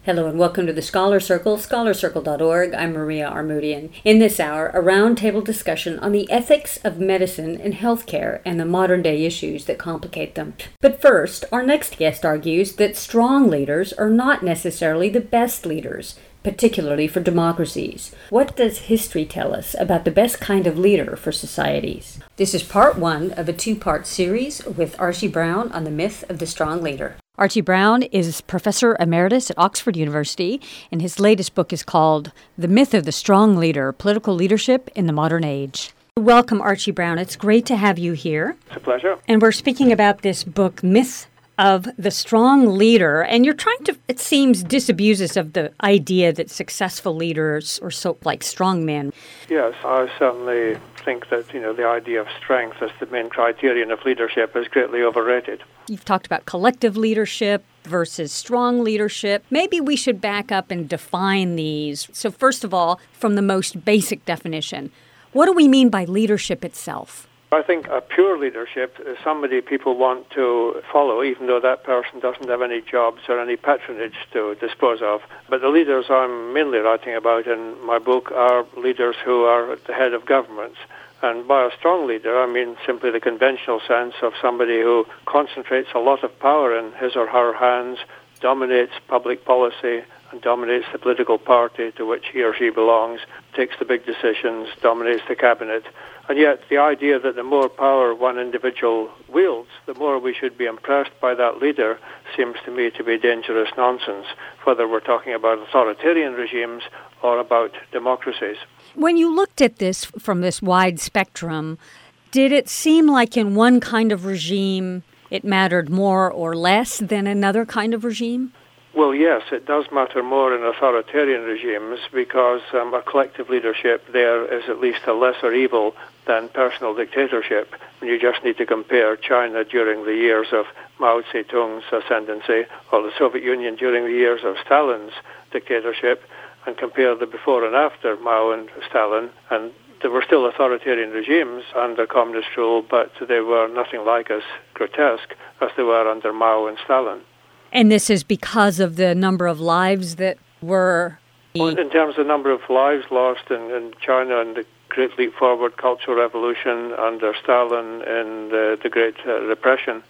Hello and welcome to the Scholar Circle, scholarcircle.org. I'm Maria Armoudian. In this hour, a roundtable discussion on the ethics of medicine and healthcare and the modern-day issues that complicate them. But first, our next guest argues that strong leaders are not necessarily the best leaders, particularly for democracies. What does history tell us about the best kind of leader for societies? This is part one of a two-part series with Archie Brown on the myth of the strong leader. Archie Brown is Professor Emeritus at Oxford University, and his latest book is called The Myth of the Strong Leader, Political Leadership in the Modern Age. Welcome, Archie Brown. It's great to have you here. It's a pleasure. And we're speaking about this book, Myth of the Strong Leader, and you're trying to, it seems, disabuse us of the idea that successful leaders are so like strong men. Yes, I certainly think that, the idea of strength as the main criterion of leadership is greatly overrated. You've talked about collective leadership versus strong leadership. Maybe we should back up and define these. So first of all, from the most basic definition, what do we mean by leadership itself? I think a pure leadership is somebody people want to follow, even though that person doesn't have any jobs or any patronage to dispose of. But the leaders I'm mainly writing about in my book are leaders who are at the head of governments. And by a strong leader, I mean simply the conventional sense of somebody who concentrates a lot of power in his or her hands, dominates public policy, and dominates the political party to which he or she belongs, takes the big decisions, dominates the cabinet. And yet the idea that the more power one individual wields, the more we should be impressed by that leader seems to me to be dangerous nonsense, whether we're talking about authoritarian regimes or about democracies. When you looked at this from this wide spectrum, did it seem like in one kind of regime it mattered more or less than another kind of regime? Well, yes, it does matter more in authoritarian regimes because a collective leadership there is at least a lesser evil than personal dictatorship. And you just need to compare China during the years of Mao Zedong's ascendancy or the Soviet Union during the years of Stalin's dictatorship and compare the before and after Mao and Stalin. And there were still authoritarian regimes under communist rule, but they were nothing like as grotesque as they were under Mao and Stalin. And this is because of the number of lives that were... Well, in terms of the number of lives lost in China and the Great Leap Forward Cultural Revolution under Stalin and the Great Repression.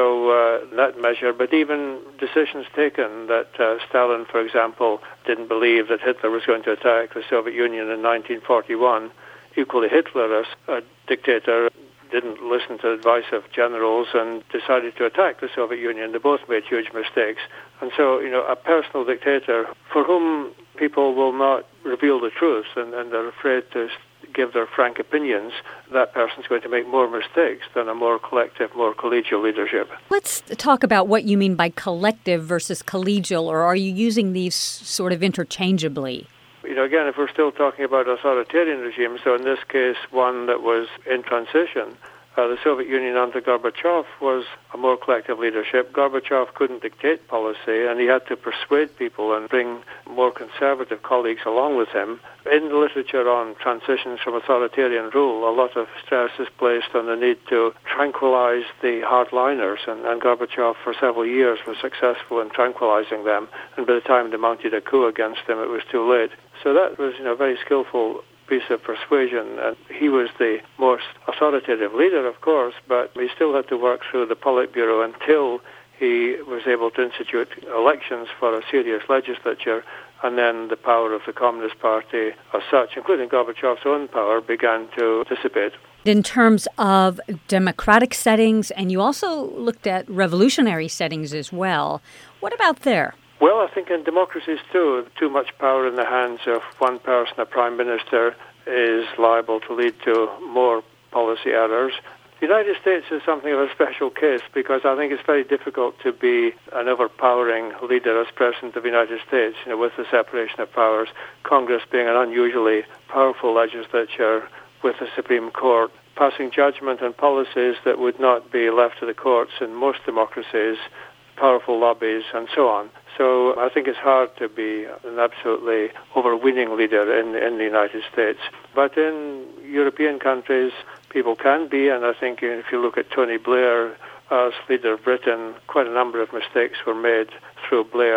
So that measure, but even decisions taken that Stalin, for example, didn't believe that Hitler was going to attack the Soviet Union in 1941. Equally, Hitler, as a dictator, didn't listen to the advice of generals and decided to attack the Soviet Union. They both made huge mistakes. And so, a personal dictator for whom people will not reveal the truth and they're afraid to give their frank opinions, that person's going to make more mistakes than a more collective, more collegial leadership. Let's talk about what you mean by collective versus collegial, or are you using these sort of interchangeably? Again, if we're still talking about authoritarian regimes, so in this case, one that was in transition, the Soviet Union under Gorbachev was a more collective leadership. Gorbachev couldn't dictate policy, and he had to persuade people and bring more conservative colleagues along with him. In the literature on transitions from authoritarian rule, a lot of stress is placed on the need to tranquilize the hardliners, and Gorbachev for several years was successful in tranquilizing them, and by the time they mounted a coup against him, it was too late. So that was, a very skillful piece of persuasion, and he was the most authoritative leader, of course, but he still had to work through the Politburo until he was able to institute elections for a serious legislature, and then the power of the Communist Party as such, including Gorbachev's own power, began to dissipate. In terms of democratic settings, and you also looked at revolutionary settings as well, what about there? Well, I think in democracies too much power in the hands of one person, a prime minister, is liable to lead to more policy errors. The United States is something of a special case because I think it's very difficult to be an overpowering leader as President of the United States, with the separation of powers, Congress being an unusually powerful legislature with the Supreme Court, passing judgment on policies that would not be left to the courts in most democracies, powerful lobbies, and so on. So I think it's hard to be an absolutely overweening leader in the United States. But in European countries, people can be, and I think if you look at Tony Blair as leader of Britain, quite a number of mistakes were made through Blair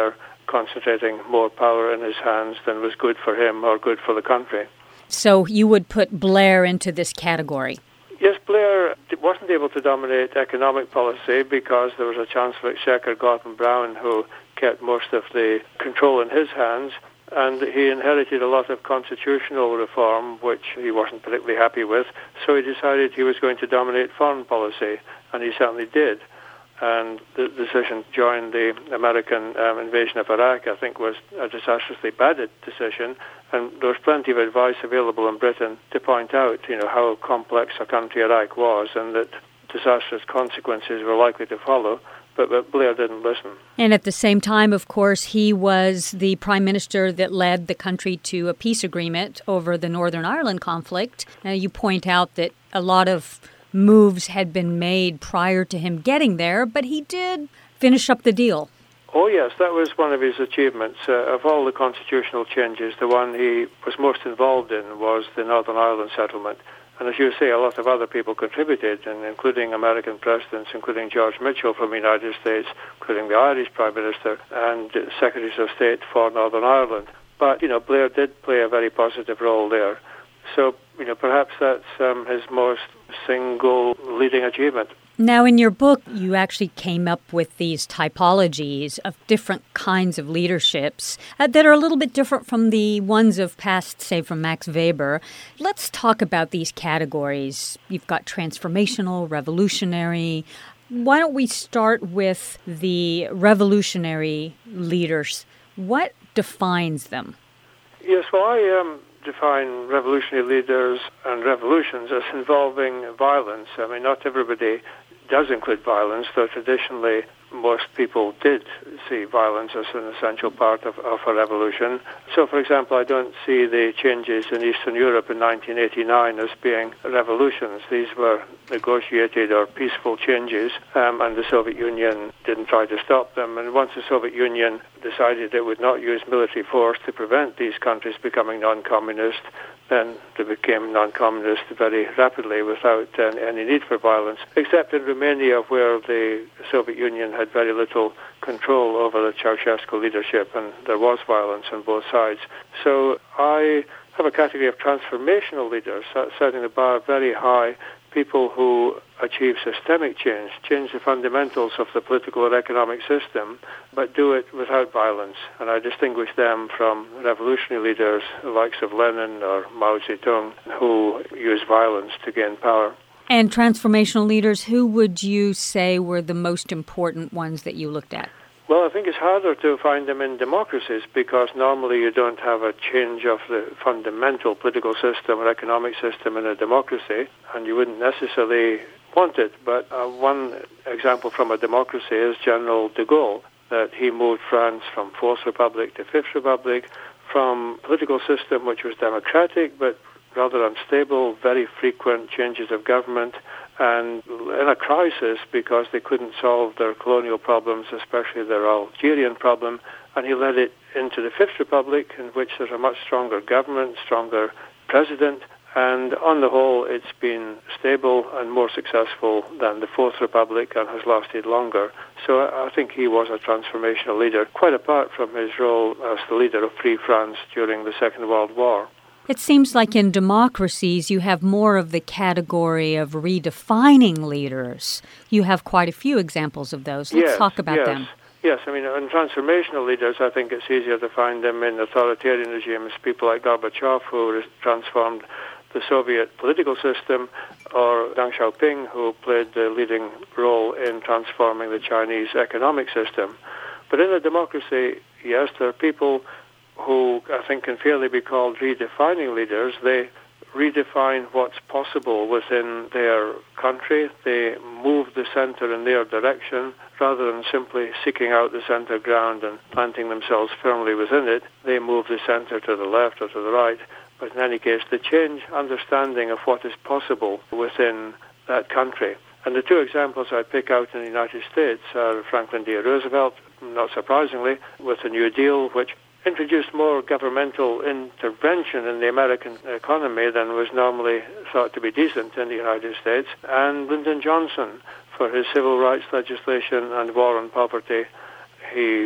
concentrating more power in his hands than was good for him or good for the country. So you would put Blair into this category? Yes, Blair wasn't able to dominate economic policy because there was a Chancellor Exchequer, Gordon Brown, who kept most of the control in his hands, and he inherited a lot of constitutional reform, which he wasn't particularly happy with, so he decided he was going to dominate foreign policy, and he certainly did. And the decision to join the American invasion of Iraq, I think, was a disastrously bad decision, and there was plenty of advice available in Britain to point out, how complex a country Iraq was, and that disastrous consequences were likely to follow. But Blair didn't listen. And at the same time, of course, he was the prime minister that led the country to a peace agreement over the Northern Ireland conflict. You point out that a lot of moves had been made prior to him getting there, but he did finish up the deal. Oh, yes, that was one of his achievements. Of all the constitutional changes, the one he was most involved in was the Northern Ireland settlement. And as you say, a lot of other people contributed, and including American presidents, including George Mitchell from the United States, including the Irish Prime Minister, and Secretaries of State for Northern Ireland. But, Blair did play a very positive role there. So, perhaps that's his most single leading achievement. Now, in your book, you actually came up with these typologies of different kinds of leaderships that are a little bit different from the ones of past, say, from Max Weber. Let's talk about these categories. You've got transformational, revolutionary. Why don't we start with the revolutionary leaders? What defines them? Yes, well, I define revolutionary leaders and revolutions as involving violence. I mean, not everybody does include violence, though traditionally most people did see violence as an essential part of a revolution. So, for example, I don't see the changes in Eastern Europe in 1989 as being revolutions. These were negotiated or peaceful changes, and the Soviet Union didn't try to stop them. And once the Soviet Union decided it would not use military force to prevent these countries becoming non-communist, then they became non-communist very rapidly without any need for violence, except in Romania, where the Soviet Union had very little control over the Ceausescu leadership, and there was violence on both sides. So I have a category of transformational leaders, setting the bar very high, people who achieve systemic change the fundamentals of the political or economic system, but do it without violence. And I distinguish them from revolutionary leaders, the likes of Lenin or Mao Zedong, who use violence to gain power. And transformational leaders, who would you say were the most important ones that you looked at? Well, I think it's harder to find them in democracies because normally you don't have a change of the fundamental political system or economic system in a democracy, and you wouldn't necessarily want it. But one example from a democracy is General de Gaulle, that he moved France from Fourth Republic to Fifth Republic, from a political system which was democratic but rather unstable, very frequent changes of government, and in a crisis because they couldn't solve their colonial problems, especially their Algerian problem, and he led it into the Fifth Republic, in which there's a much stronger government, stronger president, and on the whole it's been stable and more successful than the Fourth Republic and has lasted longer. So I think he was a transformational leader, quite apart from his role as the leader of Free France during the Second World War. It seems like in democracies you have more of the category of redefining leaders. You have quite a few examples of those. Let's talk about them. Yes, I mean, in transformational leaders, I think it's easier to find them in authoritarian regimes, people like Gorbachev, who transformed the Soviet political system, or Deng Xiaoping, who played the leading role in transforming the Chinese economic system. But in a democracy, yes, there are people who I think can fairly be called redefining leaders. They redefine what's possible within their country. They move the center in their direction rather than simply seeking out the center ground and planting themselves firmly within it. They move the center to the left or to the right. But in any case, they change understanding of what is possible within that country. And the two examples I pick out in the United States are Franklin D. Roosevelt, not surprisingly, with the New Deal, which introduced more governmental intervention in the American economy than was normally thought to be decent in the United States, and Lyndon Johnson for his civil rights legislation and war on poverty. He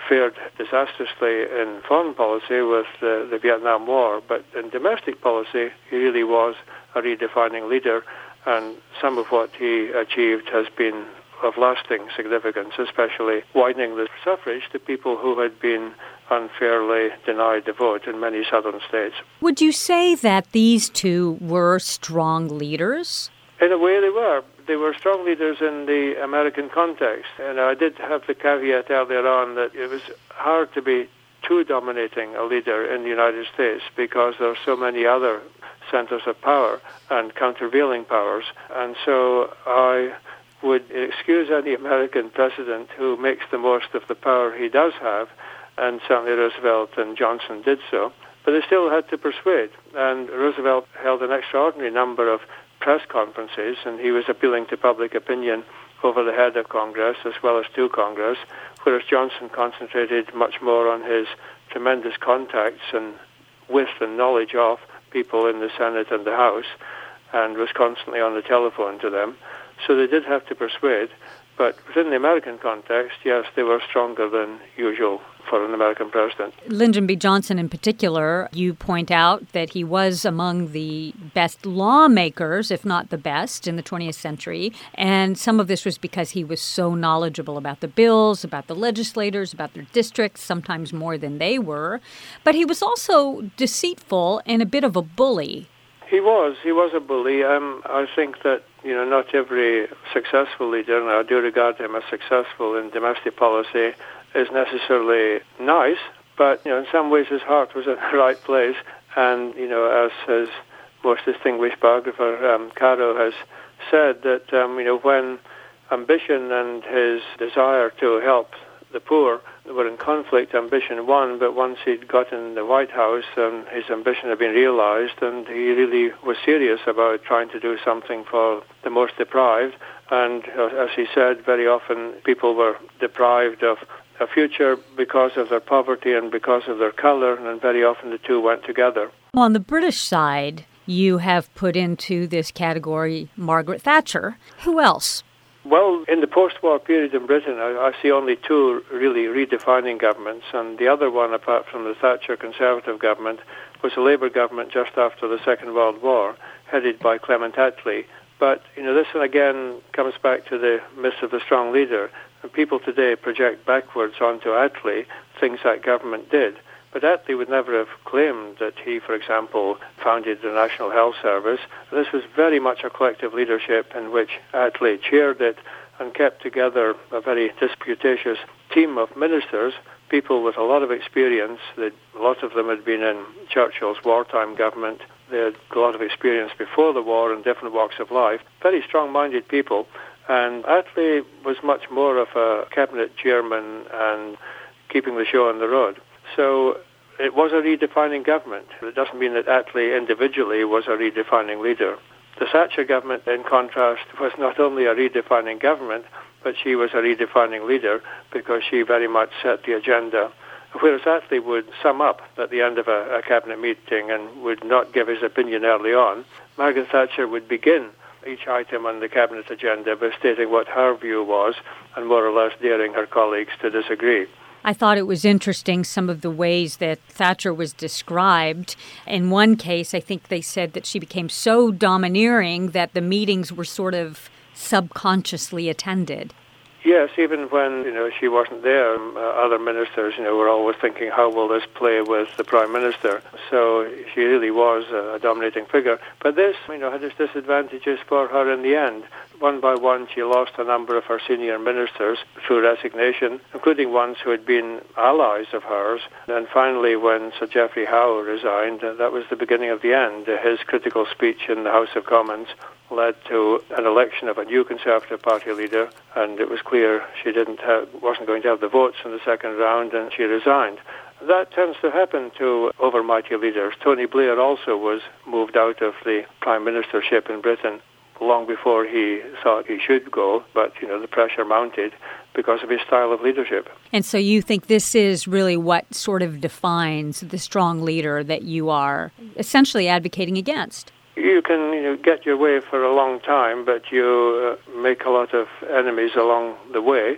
fared disastrously in foreign policy with the Vietnam War, but in domestic policy, he really was a redefining leader, and some of what he achieved has been of lasting significance, especially widening the suffrage to people who had been unfairly denied the vote in many southern states. Would you say that these two were strong leaders? In a way, they were. They were strong leaders in the American context. And I did have the caveat earlier on that it was hard to be too dominating a leader in the United States because there are so many other centers of power and countervailing powers. And so I would excuse any American president who makes the most of the power he does have, and certainly Roosevelt and Johnson did so. But they still had to persuade. And Roosevelt held an extraordinary number of press conferences, and he was appealing to public opinion over the head of Congress as well as to Congress, whereas Johnson concentrated much more on his tremendous contacts and with and knowledge of people in the Senate and the House, and was constantly on the telephone to them. So they did have to persuade, but within the American context, yes, they were stronger than usual for an American president. Lyndon B. Johnson in particular, you point out that he was among the best lawmakers, if not the best, in the 20th century. And some of this was because he was so knowledgeable about the bills, about the legislators, about their districts, sometimes more than they were. But he was also deceitful and a bit of a bully. He was a bully. I think that, not every successful leader, and I do regard him as successful in domestic policy, is necessarily nice, but in some ways his heart was in the right place. And as his most distinguished biographer Caro has said, that when ambition and his desire to help the poor were in conflict, ambition won. But once he'd got in the White House, his ambition had been realized, and he really was serious about trying to do something for the most deprived. And as he said, very often people were deprived of a future because of their poverty and because of their color, and very often the two went together. On the British side, you have put into this category Margaret Thatcher. Who else? Well, in the post-war period in Britain, I see only two really redefining governments, and the other one, apart from the Thatcher Conservative government, was a Labour government just after the Second World War, headed by Clement Attlee. But, this one again comes back to the myth of the strong leader. And people today project backwards onto Attlee things that government did. But Attlee would never have claimed that he, for example, founded the National Health Service. This was very much a collective leadership in which Attlee chaired it and kept together a very disputatious team of ministers, people with a lot of experience. A lot of them had been in Churchill's wartime government. They had a lot of experience before the war in different walks of life. Very strong-minded people. And Attlee was much more of a cabinet chairman and keeping the show on the road. So it was a redefining government. It doesn't mean that Attlee individually was a redefining leader. The Thatcher government, in contrast, was not only a redefining government, but she was a redefining leader because she very much set the agenda. Whereas Attlee would sum up at the end of a cabinet meeting and would not give his opinion early on, Margaret Thatcher would begin each item on the cabinet agenda by stating what her view was and more or less daring her colleagues to disagree. I thought it was interesting some of the ways that Thatcher was described. In one case, I think they said that she became so domineering that the meetings were sort of subconsciously attended. Yes, even when, she wasn't there, other ministers, were always thinking, how will this play with the Prime Minister? So she really was a dominating figure. But this, had its disadvantages for her in the end. One by one, she lost a number of her senior ministers through resignation, including ones who had been allies of hers. And finally, when Sir Geoffrey Howe resigned, that was the beginning of the end. His critical speech in the House of Commons led to an election of a new Conservative Party leader, and it was clear she wasn't going to have the votes in the second round, and she resigned. That tends to happen to overmighty leaders. Tony Blair also was moved out of the Prime Ministership in Britain long before he thought he should go, but, the pressure mounted because of his style of leadership. And so you think this is really what sort of defines the strong leader that you are essentially advocating against? You can get your way for a long time, but you make a lot of enemies along the way.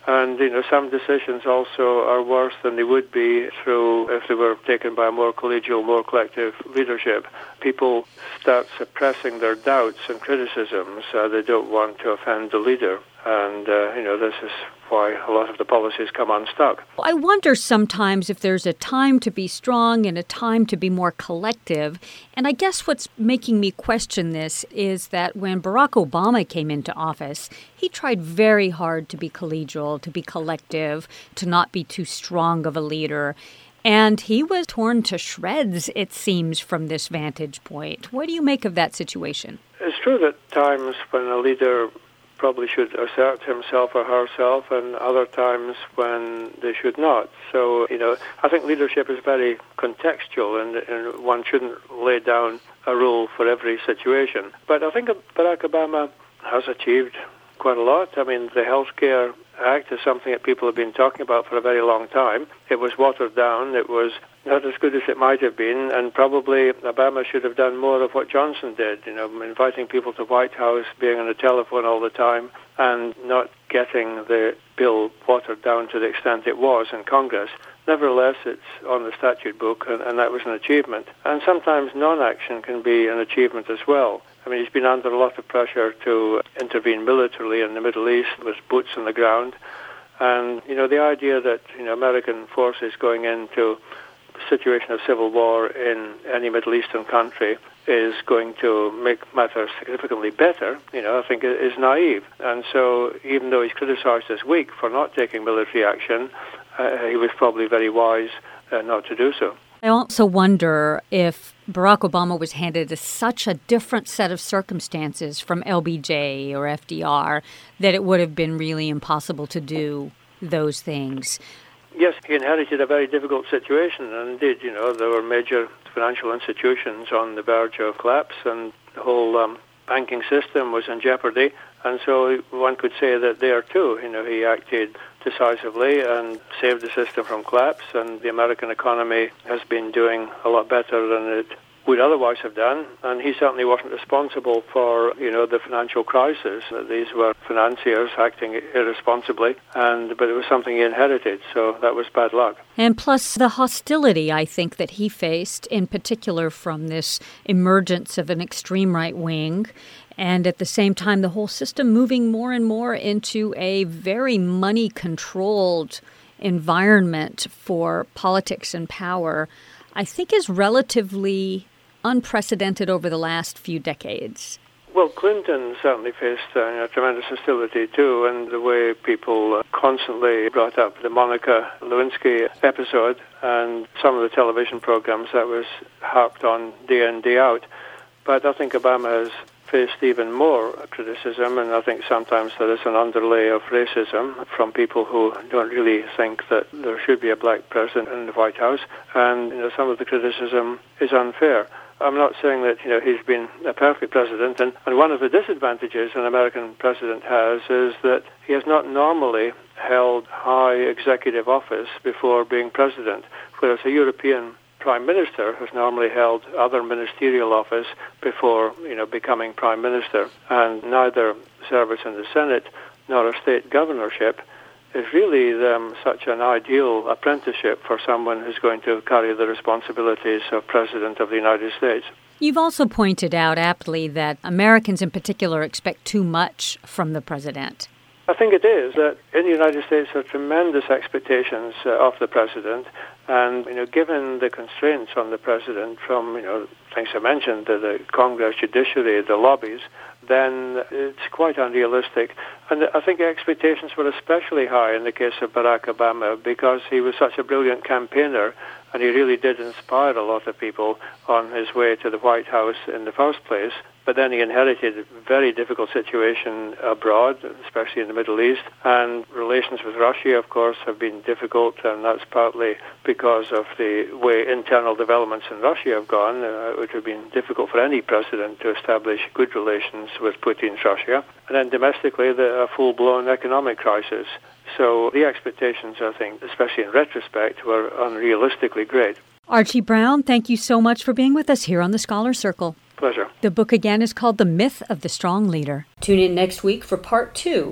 And, some decisions also are worse than they would be if they were taken by a more collegial, more collective leadership. People start suppressing their doubts and criticisms. They don't want to offend the leader. And, this is why a lot of the policies come unstuck. I wonder sometimes if there's a time to be strong and a time to be more collective. And I guess what's making me question this is that when Barack Obama came into office, he tried very hard to be collegial, to be collective, to not be too strong of a leader. And he was torn to shreds, it seems, from this vantage point. What do you make of that situation? It's true that times when a leader probably should assert himself or herself, and other times when they should not. So, I think leadership is very contextual, and one shouldn't lay down a rule for every situation. But I think Barack Obama has achieved quite a lot. I mean, the Healthcare Act is something that people have been talking about for a very long time. It was watered down. It was not as good as it might have been, and probably Obama should have done more of what Johnson did, inviting people to White House, being on the telephone all the time, and not getting the bill watered down to the extent it was in Congress. Nevertheless, it's on the statute book, and that was an achievement. And sometimes non-action can be an achievement as well. I mean, he's been under a lot of pressure to intervene militarily in the Middle East with boots on the ground. And, the idea that, American forces going into a situation of civil war in any Middle Eastern country is going to make matters significantly better, I think is naive. And so even though he's criticized as weak for not taking military action, he was probably very wise not to do so. I also wonder if Barack Obama was handed such a different set of circumstances from LBJ or FDR that it would have been really impossible to do those things. Yes, he inherited a very difficult situation, and indeed, there were major financial institutions on the verge of collapse, and the whole banking system was in jeopardy. And so one could say that there too, he acted decisively and saved the system from collapse, and the American economy has been doing a lot better than it would otherwise have done, and he certainly wasn't responsible for, the financial crisis. These were financiers acting irresponsibly, but it was something he inherited, so that was bad luck. And plus the hostility, I think, that he faced, in particular from this emergence of an extreme right wing, and at the same time the whole system moving more and more into a very money-controlled environment for politics and power, I think is relatively unprecedented over the last few decades. Well, Clinton certainly faced tremendous hostility too, and the way people constantly brought up the Monica Lewinsky episode and some of the television programs that was harped on day in, day out. But I think Obama has faced even more criticism, and I think sometimes there is an underlay of racism from people who don't really think that there should be a black president in the White House, and some of the criticism is unfair. I'm not saying that he's been a perfect president, and one of the disadvantages an American president has is that he has not normally held high executive office before being president, whereas a European Prime Minister has normally held other ministerial office before, becoming Prime Minister. And neither service in the Senate nor a state governorship is really such an ideal apprenticeship for someone who's going to carry the responsibilities of President of the United States. You've also pointed out aptly that Americans in particular expect too much from the president. I think it is that in the United States there are tremendous expectations of the president, and given the constraints on the president from things I mentioned, the Congress, judiciary, the lobbies, then it's quite unrealistic. And I think the expectations were especially high in the case of Barack Obama because he was such a brilliant campaigner, and he really did inspire a lot of people on his way to the White House in the first place. But then he inherited a very difficult situation abroad, especially in the Middle East. And relations with Russia, of course, have been difficult, and that's partly because of the way internal developments in Russia have gone. It would have been difficult for any president to establish good relations with Putin's Russia. And then domestically, a full-blown economic crisis. So the expectations, I think, especially in retrospect, were unrealistically great. Archie Brown, thank you so much for being with us here on the Scholar Circle. Pleasure. The book again is called The Myth of the Strong Leader. Tune in next week for part 2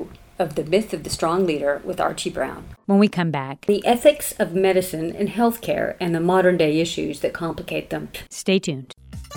of The Myth of the Strong Leader with Archie Brown. When we come back, the ethics of medicine and healthcare and the modern-day issues that complicate them. Stay tuned.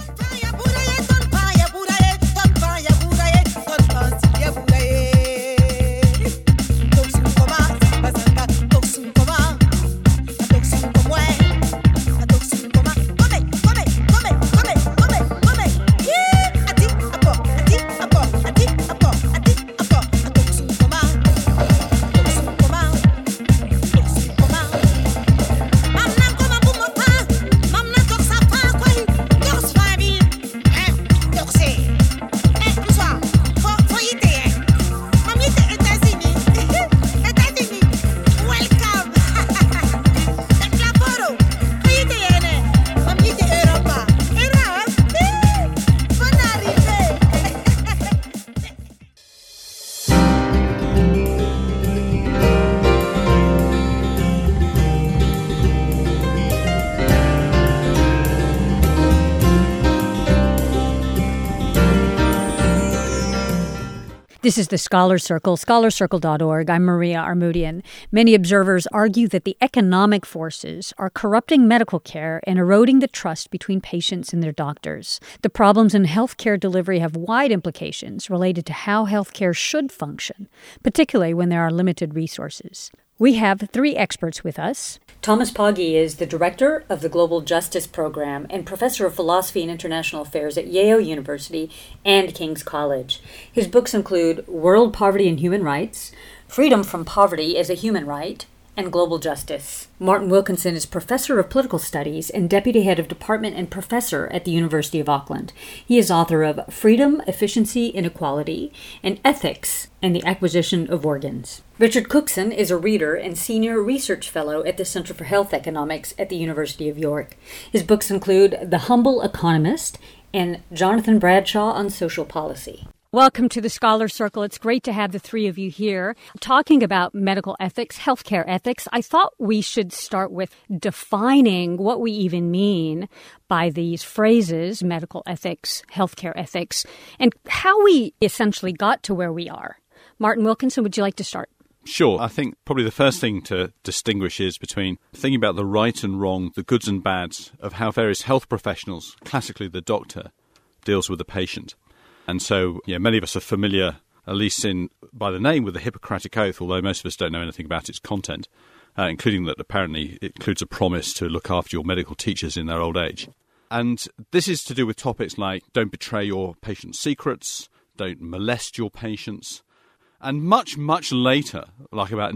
This is the Scholar Circle, scholarcircle.org. I'm Maria Armoudian. Many observers argue that the economic forces are corrupting medical care and eroding the trust between patients and their doctors. The problems in healthcare delivery have wide implications related to how healthcare should function, particularly when there are limited resources. We have three experts with us. Thomas Pogge is the director of the Global Justice Program and professor of philosophy and international affairs at Yale University and King's College. His books include World Poverty and Human Rights, Freedom from Poverty as a Human Right, and Global Justice. Martin Wilkinson is professor of political studies and deputy head of department and professor at the University of Auckland. He is author of Freedom, Efficiency, Inequality, and Ethics and the Acquisition of Organs. Richard Cookson is a reader and senior research fellow at the Center for Health Economics at the University of York. His books include The Humble Economist and Jonathan Bradshaw on Social Policy. Welcome to the Scholar Circle. It's great to have the three of you here talking about medical ethics, healthcare ethics. I thought we should start with defining what we even mean by these phrases, medical ethics, healthcare ethics, and how we essentially got to where we are. Martin Wilkinson, would you like to start? Sure. I think probably the first thing to distinguish is between thinking about the right and wrong, the goods and bads of how various health professionals, classically the doctor, deals with the patient. And so, many of us are familiar, at least by the name, with the Hippocratic Oath, although most of us don't know anything about its content, including that apparently it includes a promise to look after your medical teachers in their old age. And this is to do with topics like don't betray your patient's secrets, don't molest your patients, and much, much later, like about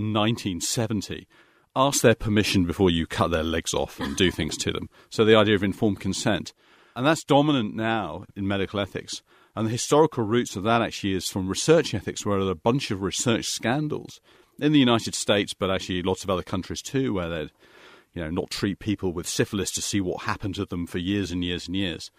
1970, ask their permission before you cut their legs off and do things to them. So the idea of informed consent. And that's dominant now in medical ethics. And the historical roots of that actually is from research ethics, where there are a bunch of research scandals in the United States, but actually lots of other countries too, where they'd not treat people with syphilis to see what happened to them for years and years and years.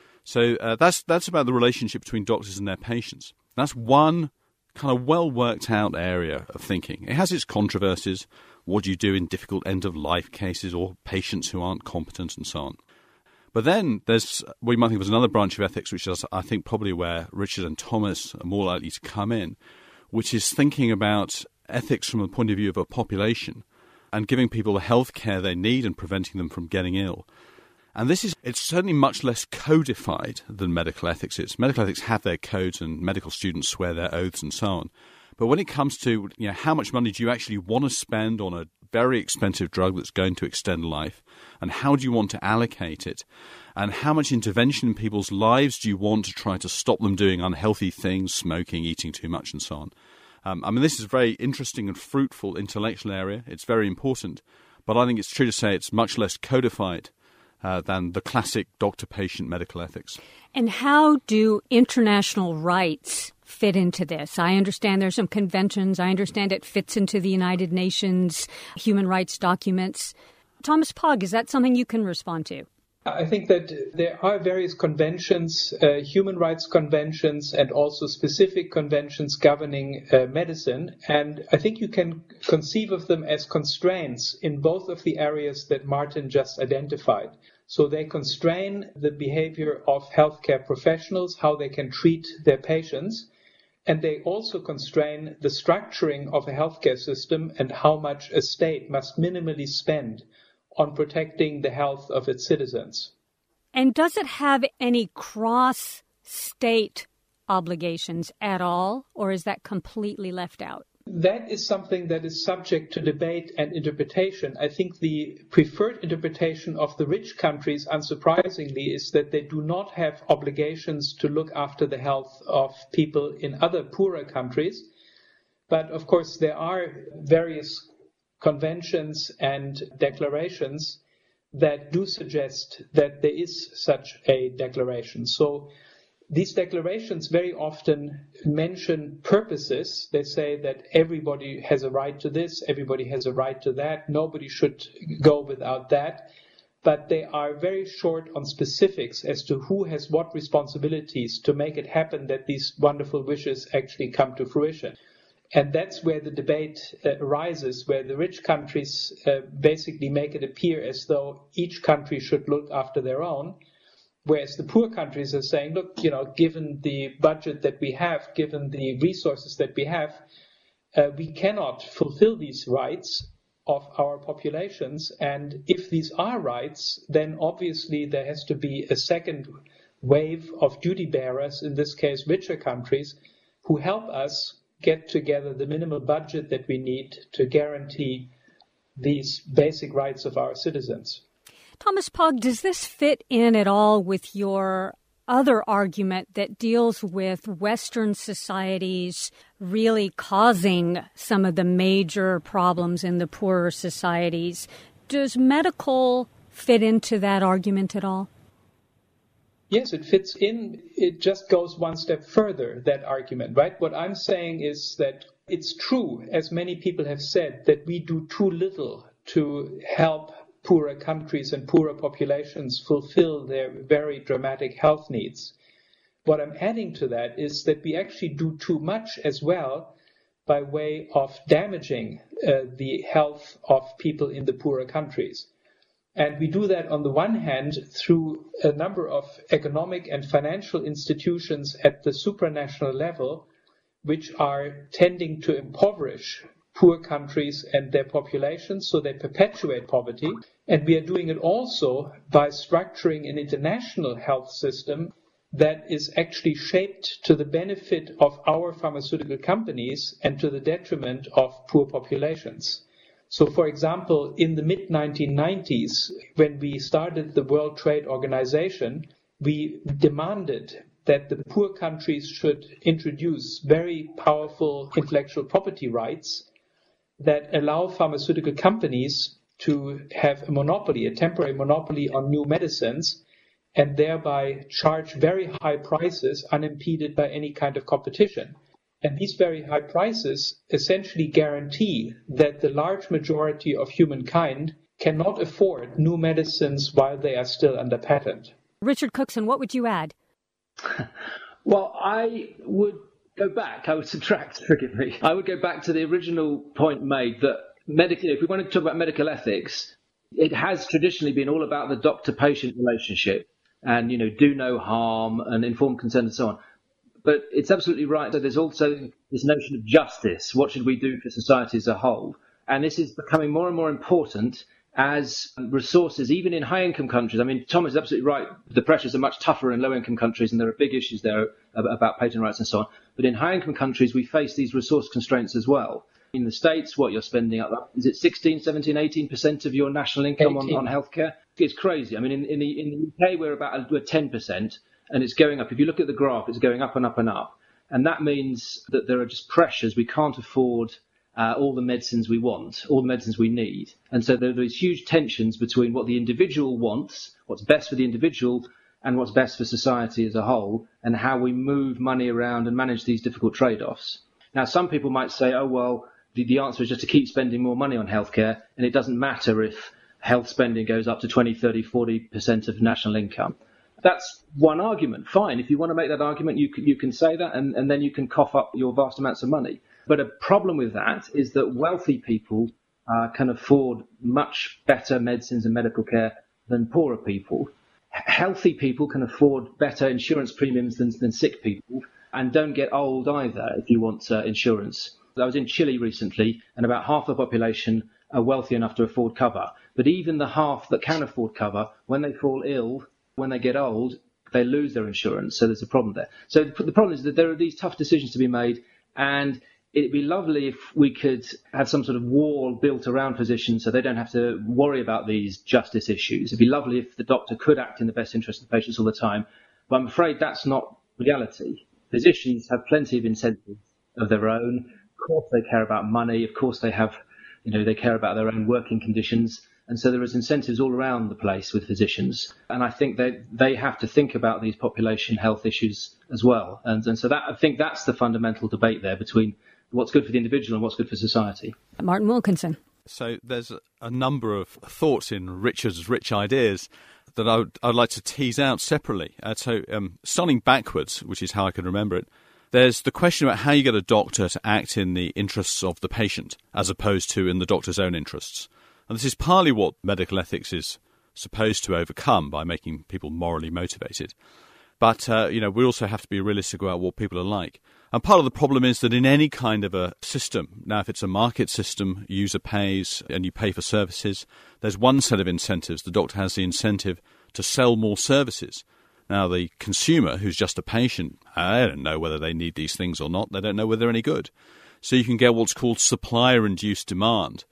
So that's about the relationship between doctors and their patients. That's one kind of well-worked-out area of thinking. It has its controversies. What do you do in difficult end-of-life cases or patients who aren't competent and so on? But then we might think there's another branch of ethics, which is, I think, probably where Richard and Thomas are more likely to come in, which is thinking about ethics from the point of view of a population and giving people the health care they need and preventing them from getting ill. And it's certainly much less codified than medical ethics is. Medical ethics have their codes and medical students swear their oaths and so on. But when it comes to how much money do you actually want to spend on a very expensive drug that's going to extend life, and how do you want to allocate it, and how much intervention in people's lives do you want to try to stop them doing unhealthy things, smoking, eating too much and so on. This is a very interesting and fruitful intellectual area. It's very important, but I think it's true to say it's much less codified than the classic doctor-patient medical ethics. And how do international rights fit into this? I understand there's some conventions. I understand it fits into the United Nations human rights documents. Thomas Pogge, is that something you can respond to? I think that there are various conventions, human rights conventions, and also specific conventions governing medicine. And I think you can conceive of them as constraints in both of the areas that Martin just identified. So they constrain the behavior of healthcare professionals, how they can treat their patients. And they also constrain the structuring of a healthcare system and how much a state must minimally spend on protecting the health of its citizens. And does it have any cross-state obligations at all, or is that completely left out? That is something that is subject to debate and interpretation. I think the preferred interpretation of the rich countries, unsurprisingly, is that they do not have obligations to look after the health of people in other poorer countries. But of course, there are various conventions and declarations that do suggest that there is such a declaration. So these declarations very often mention purposes. They say that everybody has a right to this, everybody has a right to that, nobody should go without that. But they are very short on specifics as to who has what responsibilities to make it happen that these wonderful wishes actually come to fruition. And that's where the debate arises, where the rich countries basically make it appear as though each country should look after their own, whereas the poor countries are saying, look, given the budget that we have, given the resources that we have, we cannot fulfill these rights of our populations. And if these are rights, then obviously there has to be a second wave of duty bearers, in this case richer countries, who help us get together the minimal budget that we need to guarantee these basic rights of our citizens. Thomas Pogge, does this fit in at all with your other argument that deals with Western societies really causing some of the major problems in the poorer societies? Does medical fit into that argument at all? Yes, it fits in. It just goes one step further, that argument, right? What I'm saying is that it's true, as many people have said, that we do too little to help poorer countries and poorer populations fulfill their very dramatic health needs. What I'm adding to that is that we actually do too much as well by way of damaging the health of people in the poorer countries. And we do that on the one hand through a number of economic and financial institutions at the supranational level, which are tending to impoverish poor countries and their populations, so they perpetuate poverty. And we are doing it also by structuring an international health system that is actually shaped to the benefit of our pharmaceutical companies and to the detriment of poor populations. So, for example, in the mid-1990s, when we started the World Trade Organization, we demanded that the poor countries should introduce very powerful intellectual property rights that allow pharmaceutical companies to have a monopoly, a temporary monopoly on new medicines, and thereby charge very high prices unimpeded by any kind of competition. And these very high prices essentially guarantee that the large majority of humankind cannot afford new medicines while they are still under patent. Richard Cookson, what would you add? Well, I would go back. I would subtract, forgive me. I would go back to the original point made that if we want to talk about medical ethics, it has traditionally been all about the doctor-patient relationship and, do no harm and informed consent and so on. But it's absolutely right. So there's also this notion of justice. What should we do for society as a whole? And this is becoming more and more important as resources, even in high-income countries. I mean, Thomas is absolutely right. The pressures are much tougher in low-income countries, and there are big issues there about patent rights and so on. But in high-income countries, we face these resource constraints as well. In the States, what you're spending up, is it 16, 17, 18% of your national income on healthcare? It's crazy. I mean, in the UK, we're 10%. And it's going up. If you look at the graph, it's going up and up and up. And that means that there are just pressures. We can't afford all the medicines we want, all the medicines we need. And so there are these huge tensions between what the individual wants, what's best for the individual, and what's best for society as a whole, and how we move money around and manage these difficult trade-offs. Now, some people might say, oh, well, the answer is just to keep spending more money on healthcare, and it doesn't matter if health spending goes up to 20, 30, 40% of national income. That's one argument. Fine. If you want to make that argument, you can say that, and then you can cough up your vast amounts of money. But a problem with that is that wealthy people can afford much better medicines and medical care than poorer people. Healthy people can afford better insurance premiums than sick people. and don't get old either if you want insurance. I was in Chile recently, and about half the population are wealthy enough to afford cover. But even the half that can afford cover, when they fall ill, when they get old, they lose their insurance. So there's a problem there. So the problem is that there are these tough decisions to be made, and it'd be lovely if we could have some sort of wall built around physicians so they don't have to worry about these justice issues. It'd be lovely if the doctor could act in the best interest of the patients all the time. But I'm afraid that's not reality. Physicians have plenty of incentives of their own. Of course they care about money. Of course they have, they care about their own working conditions. And so there is incentives all around the place with physicians. And I think they have to think about these population health issues as well. And so I think that's the fundamental debate there between what's good for the individual and what's good for society. Martin Wilkinson. So there's a number of thoughts in Richard's rich ideas that I'd like to tease out separately. Starting backwards, which is how I can remember it, there's the question about how you get a doctor to act in the interests of the patient as opposed to in the doctor's own interests. And this is partly what medical ethics is supposed to overcome by making people morally motivated. But, we also have to be realistic about what people are like. And part of the problem is that in any kind of a system, now if it's a market system, user pays and you pay for services, there's one set of incentives. The doctor has the incentive to sell more services. Now the consumer, who's just a patient, they don't know whether they need these things or not. They don't know whether they're any good. So you can get what's called supplier-induced demand,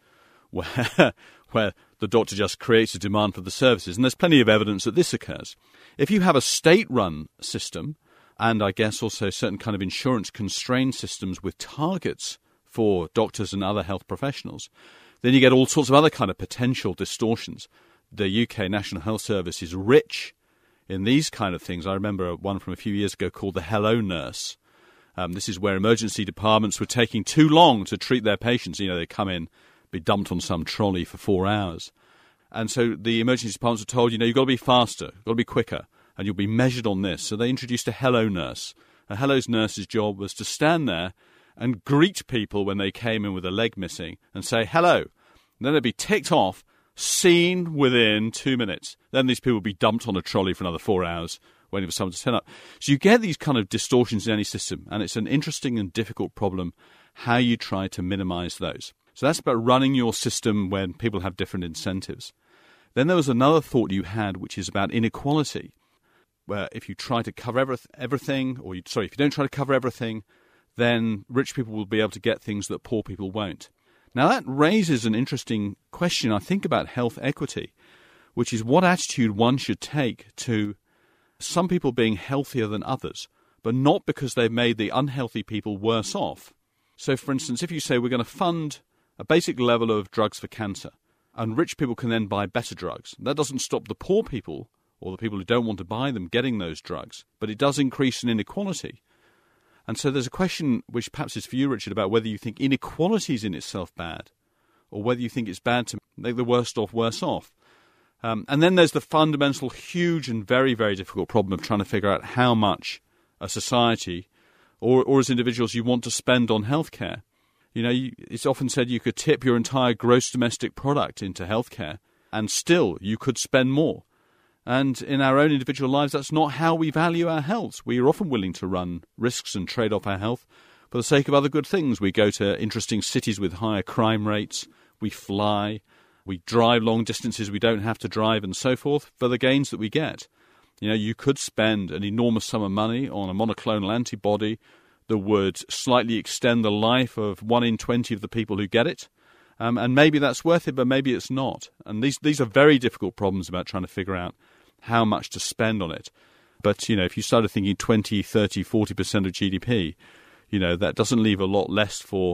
where the doctor just creates a demand for the services. And there's plenty of evidence that this occurs. If you have a state-run system, and I guess also certain kind of insurance-constrained systems with targets for doctors and other health professionals, then you get all sorts of other kind of potential distortions. The UK National Health Service is rich in these kind of things. I remember one from a few years ago called the Hello Nurse. This is where emergency departments were taking too long to treat their patients. They come in, be dumped on some trolley for 4 hours. And so the emergency departments were told, you've got to be faster, you've got to be quicker, and you'll be measured on this. So they introduced a Hello Nurse. A Hello Nurse's job was to stand there and greet people when they came in with a leg missing and say, hello. And then they'd be ticked off, seen within 2 minutes. Then these people would be dumped on a trolley for another 4 hours, waiting for someone to turn up. So you get these kind of distortions in any system, and it's an interesting and difficult problem how you try to minimize those. So that's about running your system when people have different incentives. Then there was another thought you had, which is about inequality, where if you try to cover everything, if you don't try to cover everything, then rich people will be able to get things that poor people won't. Now that raises an interesting question, I think, about health equity, which is what attitude one should take to some people being healthier than others, but not because they've made the unhealthy people worse off. So, for instance, if you say we're going to fund a basic level of drugs for cancer, and rich people can then buy better drugs, that doesn't stop the poor people, or the people who don't want to buy them, getting those drugs, but it does increase in inequality. And so there's a question, which perhaps is for you, Richard, about whether you think inequality is in itself bad, or whether you think it's bad to make the worst off worse off. And then there's the fundamental, huge and very, very difficult problem of trying to figure out how much a society, or as individuals, you want to spend on healthcare. It's often said you could tip your entire gross domestic product into healthcare, and still you could spend more. And in our own individual lives, that's not how we value our health. We are often willing to run risks and trade off our health for the sake of other good things. We go to interesting cities with higher crime rates. We fly. We drive long distances we don't have to drive and so forth for the gains that we get. You could spend an enormous sum of money on a monoclonal antibody that would slightly extend the life of 1 in 20 of the people who get it. And maybe that's worth it, but maybe it's not. And these are very difficult problems about trying to figure out how much to spend on it. But, if you started thinking 20, 30, 40% of GDP, that doesn't leave a lot less for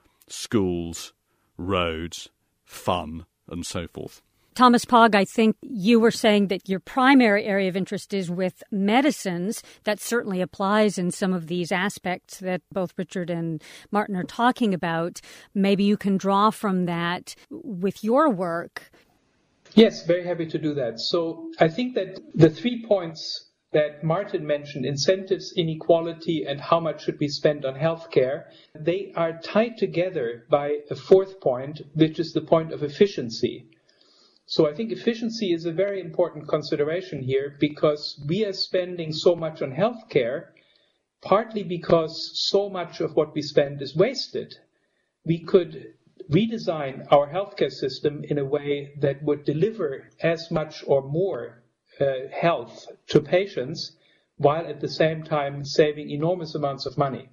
schools, roads, fun, and so forth. Thomas Pogge, I think you were saying that your primary area of interest is with medicines. That certainly applies in some of these aspects that both Richard and Martin are talking about. Maybe you can draw from that with your work. Yes, very happy to do that. So I think that the 3 points that Martin mentioned, incentives, inequality, and how much should be spent on healthcare, they are tied together by a 4th point, which is the point of efficiency. So I think efficiency is a very important consideration here, because we are spending so much on healthcare, partly because so much of what we spend is wasted. We could redesign our healthcare system in a way that would deliver as much or more health to patients while at the same time saving enormous amounts of money.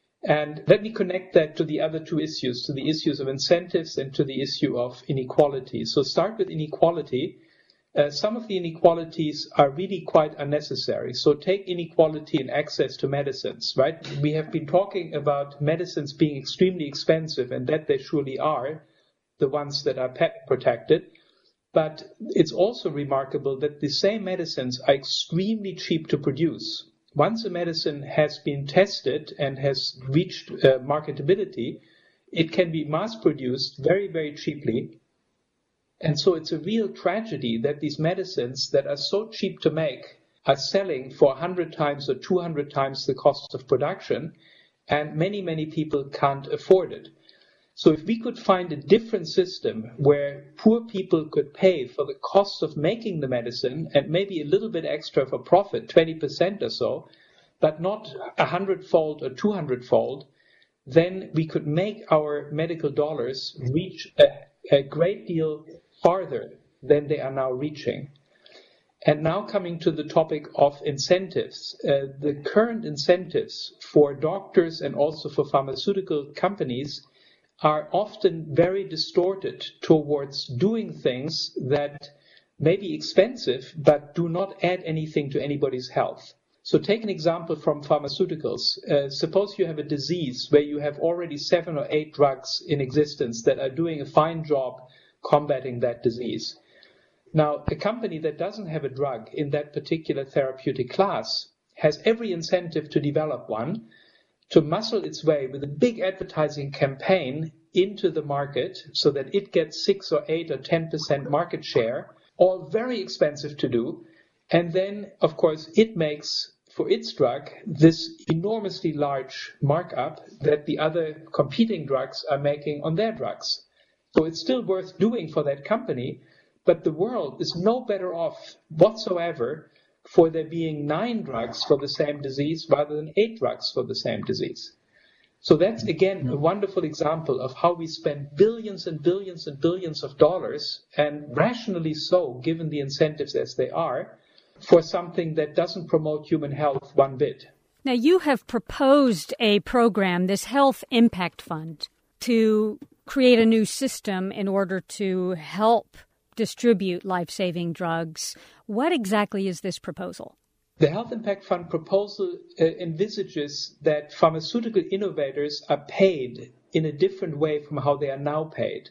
And let me connect that to the other two issues, to the issues of incentives and to the issue of inequality. So start with inequality. Some of the inequalities are really quite unnecessary. So take inequality in access to medicines, right? We have been talking about medicines being extremely expensive, and that they surely are, the ones that are patent protected. But it's also remarkable that the same medicines are extremely cheap to produce. Once a medicine has been tested and has reached marketability, it can be mass-produced very, very cheaply. And so it's a real tragedy that these medicines that are so cheap to make are selling for 100 times or 200 times the cost of production, and many, many people can't afford it. So if we could find a different system where poor people could pay for the cost of making the medicine and maybe a little bit extra for profit, 20% or so, but not 100-fold or 200-fold, then we could make our medical dollars reach a great deal farther than they are now reaching. And now coming to the topic of incentives. The current incentives for doctors and also for pharmaceutical companies are often very distorted towards doing things that may be expensive but do not add anything to anybody's health. So take an example from pharmaceuticals. Suppose you have a disease where you have already 7 or 8 drugs in existence that are doing a fine job combating that disease. Now, a company that doesn't have a drug in that particular therapeutic class has every incentive to develop one, to muscle its way with a big advertising campaign into the market so that it gets 6 or 8 or 10% market share, all very expensive to do. And then, of course, it makes for its drug this enormously large markup that the other competing drugs are making on their drugs. So it's still worth doing for that company, but the world is no better off whatsoever for there being 9 drugs for the same disease rather than 8 drugs for the same disease. So that's, again, a wonderful example of how we spend billions and billions and billions of dollars, and rationally so, given the incentives as they are, for something that doesn't promote human health one bit. Now, you have proposed a program, this Health Impact Fund, to create a new system in order to help distribute life-saving drugs. What exactly is this proposal? The Health Impact Fund proposal envisages that pharmaceutical innovators are paid in a different way from how they are now paid.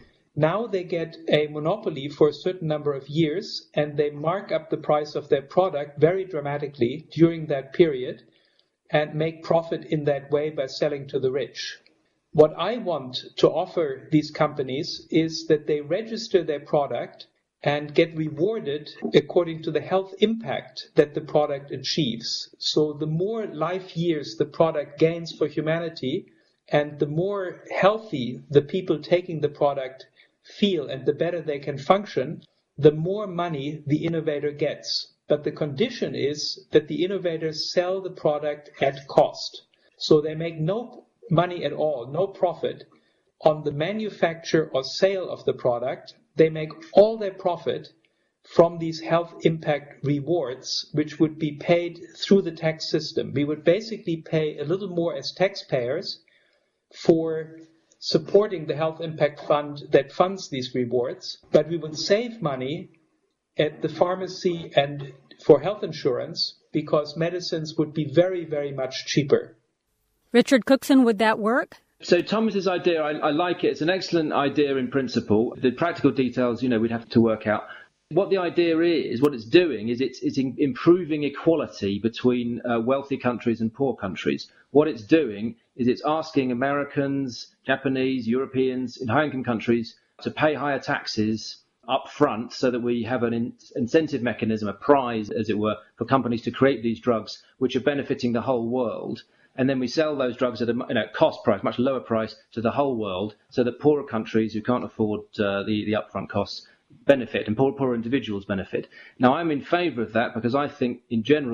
Now they get a monopoly for a certain number of years, and they mark up the price of their product very dramatically during that period and make profit in that way by selling to the rich. What I want to offer these companies is that they register their product and get rewarded according to the health impact that the product achieves. So the more life years the product gains for humanity, and the more healthy the people taking the product feel and the better they can function, the more money the innovator gets. But the condition is that the innovators sell the product at cost. So they make no money at all, no profit on the manufacture or sale of the product. They make all their profit from these health impact rewards, which would be paid through the tax system. We would basically pay a little more as taxpayers for supporting the Health Impact Fund that funds these rewards, but we would save money at the pharmacy and for health insurance because medicines would be very, very much cheaper. Richard Cookson, would that work? So Thomas's idea, I like it. It's an excellent idea in principle. The practical details, we'd have to work out. What the idea is, what it's doing is it's improving equality between wealthy countries and poor countries. What it's doing is it's asking Americans, Japanese, Europeans in high-income countries to pay higher taxes up front so that we have an incentive mechanism, a prize, as it were, for companies to create these drugs which are benefiting the whole world. And then we sell those drugs at a cost price, much lower price to the whole world, so that poorer countries who can't afford the upfront costs benefit and poorer individuals benefit. Now, I'm in favour of that because I think, in general,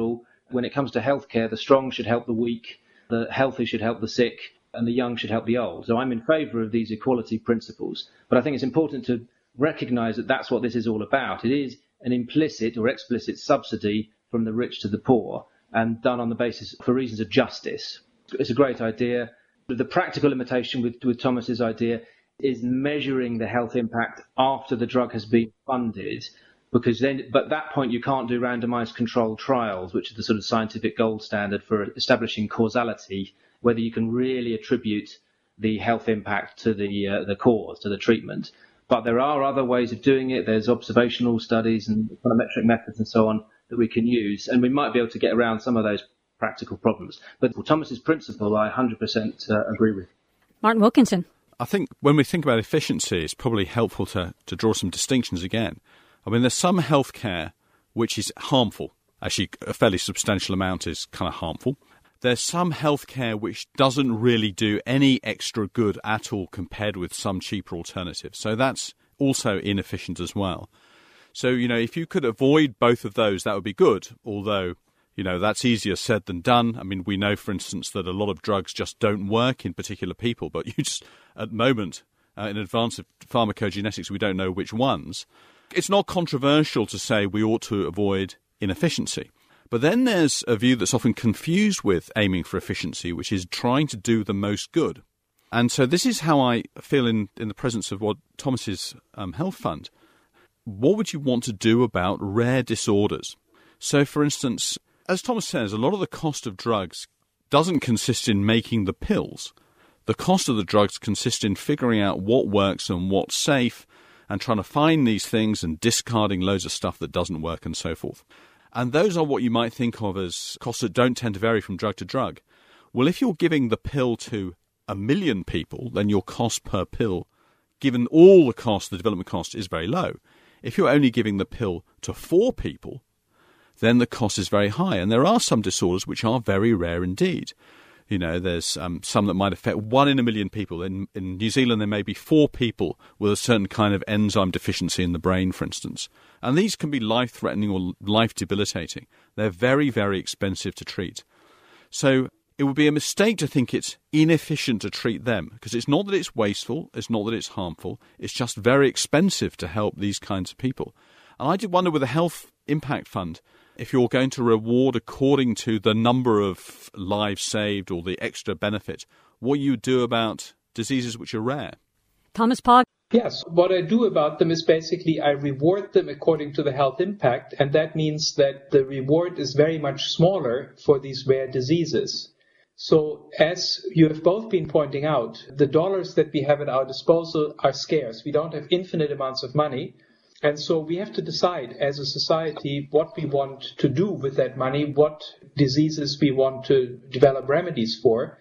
when it comes to healthcare, the strong should help the weak, the healthy should help the sick, and the young should help the old. So I'm in favour of these equality principles. But I think it's important to recognise that that's what this is all about. It is an implicit or explicit subsidy from the rich to the poor, and done on the basis for reasons of justice. It's a great idea. The practical limitation with Thomas's idea is measuring the health impact after the drug has been funded, because then, but at that point, you can't do randomized controlled trials, which is the sort of scientific gold standard for establishing causality, whether you can really attribute the health impact to the cause, to the treatment. But there are other ways of doing it. There's observational studies and econometric methods and so on that we can use, and we might be able to get around some of those practical problems. But for Thomas's principle, I 100% agree with. Martin Wilkinson. I think when we think about efficiency, it's probably helpful to draw some distinctions again. I mean, there's some healthcare which is harmful. Actually, a fairly substantial amount is kind of harmful. There's some healthcare which doesn't really do any extra good at all compared with some cheaper alternatives. So that's also inefficient as well. So, if you could avoid both of those, that would be good, although, that's easier said than done. I mean, we know, for instance, that a lot of drugs just don't work in particular people, but you just, at the moment, in advance of pharmacogenetics, we don't know which ones. It's not controversial to say we ought to avoid inefficiency. But then there's a view that's often confused with aiming for efficiency, which is trying to do the most good. And so this is how I feel in the presence of what Thomas's Health Fund. What would you want to do about rare disorders? So, for instance, as Thomas says, a lot of the cost of drugs doesn't consist in making the pills. The cost of the drugs consists in figuring out what works and what's safe and trying to find these things and discarding loads of stuff that doesn't work and so forth. And those are what you might think of as costs that don't tend to vary from drug to drug. Well, if you're giving the pill to 1 million people, then your cost per pill, given all the cost, the development cost, is very low. If you're only giving the pill to 4 people, then the cost is very high. And there are some disorders which are very rare indeed. There's some that might affect 1 in 1 million people. In New Zealand, there may be 4 people with a certain kind of enzyme deficiency in the brain, for instance. And these can be life-threatening or life-debilitating. They're very, very expensive to treat. So it would be a mistake to think it's inefficient to treat them, because it's not that it's wasteful, it's not that it's harmful, it's just very expensive to help these kinds of people. And I did wonder with a Health Impact Fund, if you're going to reward according to the number of lives saved or the extra benefit, what you do about diseases which are rare. Thomas Pogge. Yes, what I do about them is basically I reward them according to the health impact, and that means that the reward is very much smaller for these rare diseases. So as you have both been pointing out, the dollars that we have at our disposal are scarce. We don't have infinite amounts of money. And so we have to decide as a society what we want to do with that money, what diseases we want to develop remedies for.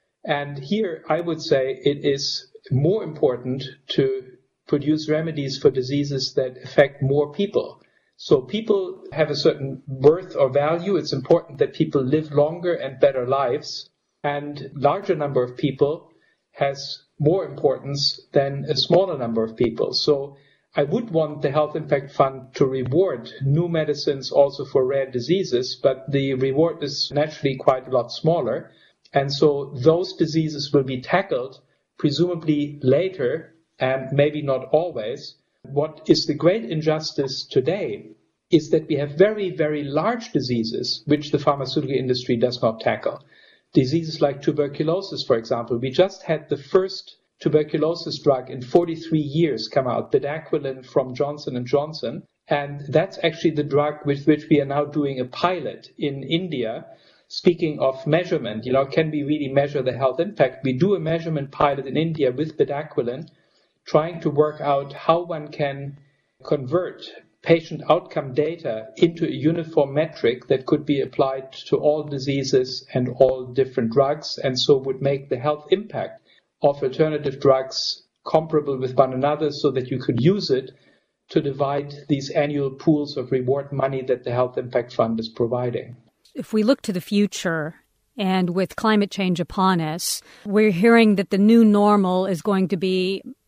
And here I would say it is more important to produce remedies for diseases that affect more people. So people have a certain worth or value. It's important that people live longer and better lives. And larger number of people has more importance than a smaller number of people. So I would want the Health Impact Fund to reward new medicines also for rare diseases, but the reward is naturally quite a lot smaller. And so those diseases will be tackled presumably later and maybe not always. What is the great injustice today is that we have very, very large diseases which the pharmaceutical industry does not tackle. Diseases like tuberculosis, for example. We just had the first tuberculosis drug in 43 years come out, bedaquiline from Johnson & Johnson. And that's actually the drug with which we are now doing a pilot in India. Speaking of measurement, can we really measure the health impact? We do a measurement pilot in India with bedaquiline, trying to work out how one can convert patient outcome data into a uniform metric that could be applied to all diseases and all different drugs, and so would make the health impact of alternative drugs comparable with one another so that you could use it to divide these annual pools of reward money that the Health Impact Fund is providing. If we look to the future, and with climate change upon us, we're hearing that the new normal is going to be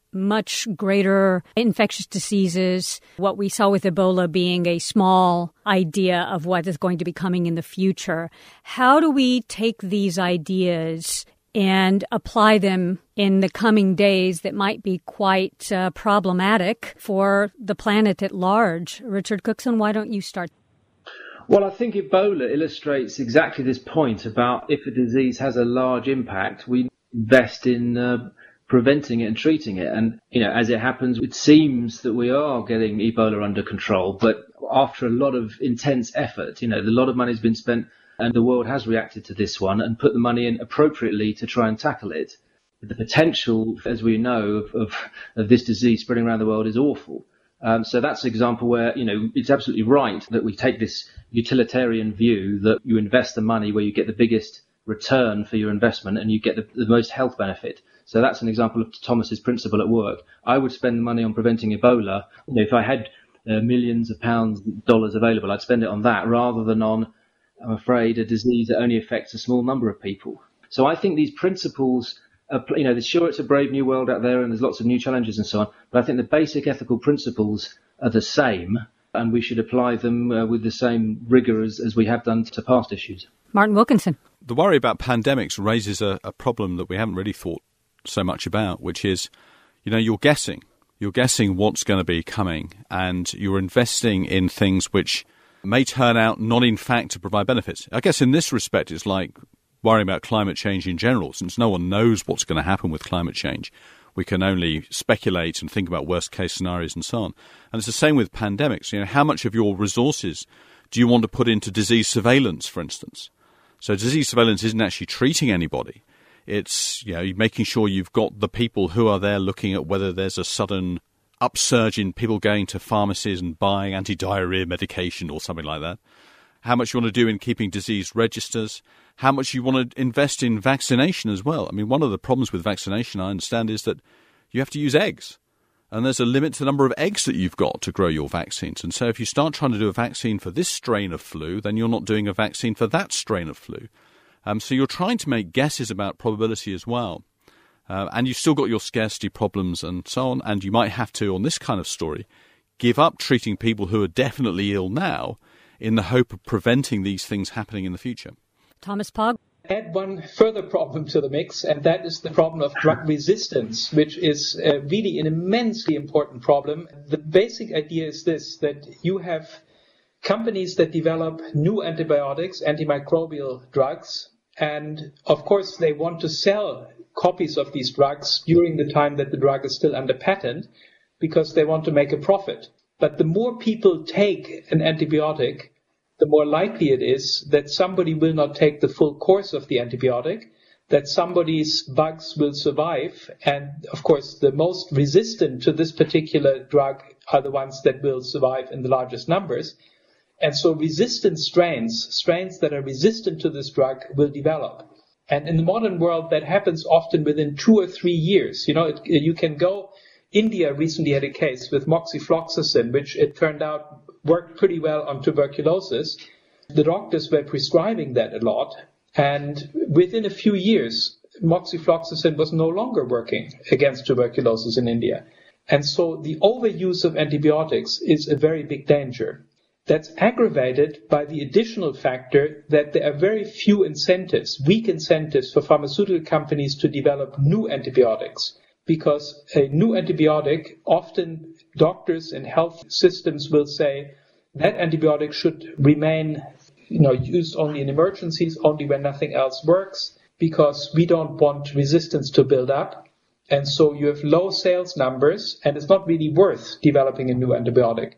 much greater infectious diseases, what we saw with Ebola being a small idea of what is going to be coming in the future. How do we take these ideas and apply them in the coming days that might be quite problematic for the planet at large? Richard Cookson, why don't you start? Well, I think Ebola illustrates exactly this point about if a disease has a large impact, we invest in preventing it and treating it. And, as it happens, it seems that we are getting Ebola under control. But after a lot of intense effort, a lot of money has been spent and the world has reacted to this one and put the money in appropriately to try and tackle it. The potential, as we know, of this disease spreading around the world is awful. So that's an example where, it's absolutely right that we take this utilitarian view that you invest the money where you get the biggest return for your investment and you get the most health benefit. So that's an example of Thomas's principle at work. I would spend the money on preventing Ebola. If I had millions of dollars available, I'd spend it on that rather than on, I'm afraid, a disease that only affects a small number of people. So I think these principles, sure, it's a brave new world out there and there's lots of new challenges and so on, but I think the basic ethical principles are the same and we should apply them with the same rigour as we have done to past issues. Martin Wilkinson. The worry about pandemics raises a problem that we haven't really thought so much about, which is, you're guessing what's going to be coming and you're investing in things which may turn out not in fact to provide benefits. I guess in this respect, it's like worrying about climate change in general. Since no one knows what's going to happen with climate change, we can only speculate and think about worst case scenarios and so on. And it's the same with pandemics. How much of your resources do you want to put into disease surveillance, for instance? So disease surveillance isn't actually treating anybody. It's making sure you've got the people who are there looking at whether there's a sudden upsurge in people going to pharmacies and buying anti-diarrhea medication or something like that. How much you want to do in keeping disease registers. How much you want to invest in vaccination as well. I mean, one of the problems with vaccination, I understand, is that you have to use eggs. And there's a limit to the number of eggs that you've got to grow your vaccines. And so if you start trying to do a vaccine for this strain of flu, then you're not doing a vaccine for that strain of flu. So you're trying to make guesses about probability as well. And you've still got your scarcity problems and so on. And you might have to, on this kind of story, give up treating people who are definitely ill now in the hope of preventing these things happening in the future. Thomas Pogge. Add one further problem to the mix, and that is the problem of drug resistance, which is really an immensely important problem. The basic idea is this, that you have companies that develop new antibiotics, antimicrobial drugs, and of course they want to sell copies of these drugs during the time that the drug is still under patent because they want to make a profit. But the more people take an antibiotic, the more likely it is that somebody will not take the full course of the antibiotic, that somebody's bugs will survive. And of course, the most resistant to this particular drug are the ones that will survive in the largest numbers. And so resistant strains that are resistant to this drug will develop. And in the modern world, that happens often within 2 or 3 years. You can go, India recently had a case with moxifloxacin, which it turned out worked pretty well on tuberculosis. The doctors were prescribing that a lot. And within a few years, moxifloxacin was no longer working against tuberculosis in India. And so the overuse of antibiotics is a very big danger. That's aggravated by the additional factor that there are very few incentives, weak incentives for pharmaceutical companies to develop new antibiotics. Because a new antibiotic, often doctors and health systems will say that antibiotic should remain used only in emergencies, only when nothing else works, because we don't want resistance to build up. And so you have low sales numbers, and it's not really worth developing a new antibiotic.